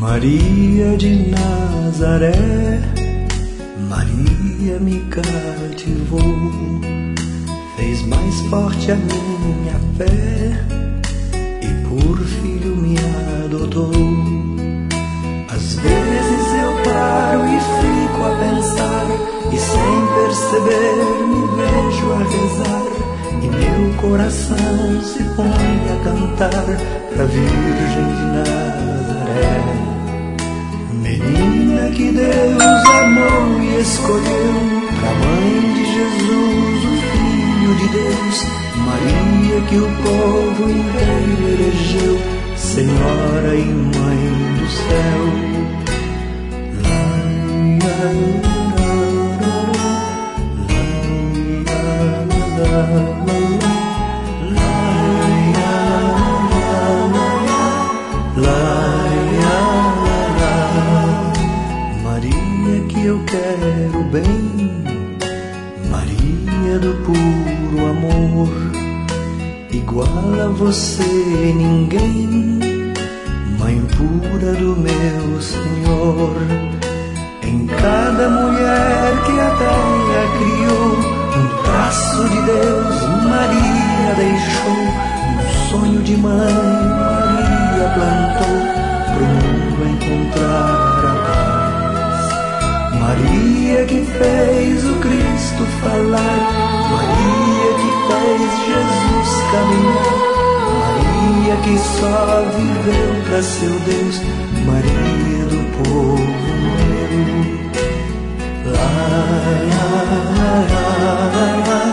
Maria de Nazaré, Maria me cativou, fez mais forte a minha fé e por filho me adotou. Às vezes eu paro e fico a pensar, e sem perceber me vejo a rezar, e meu coração se põe a cantar pra Virgem de Nazaré. Menina que Deus amou e escolheu, pra Mãe de Jesus, o Filho de Deus, Maria que o povo inteiro elegeu, Senhora e Mãe do céu. Maria que eu quero bem, Maria do puro amor, igual a você ninguém, Mãe pura do meu Senhor. Em cada mulher que a terra criou, um traço de Deus Maria deixou, um sonho de mãe Maria plantou, pro mundo encontrar a paz. Maria que fez o Cristo falar, Maria que fez Jesus caminhar, Maria que só viveu pra seu Deus, Maria do povo meu. La, la, la, la, la.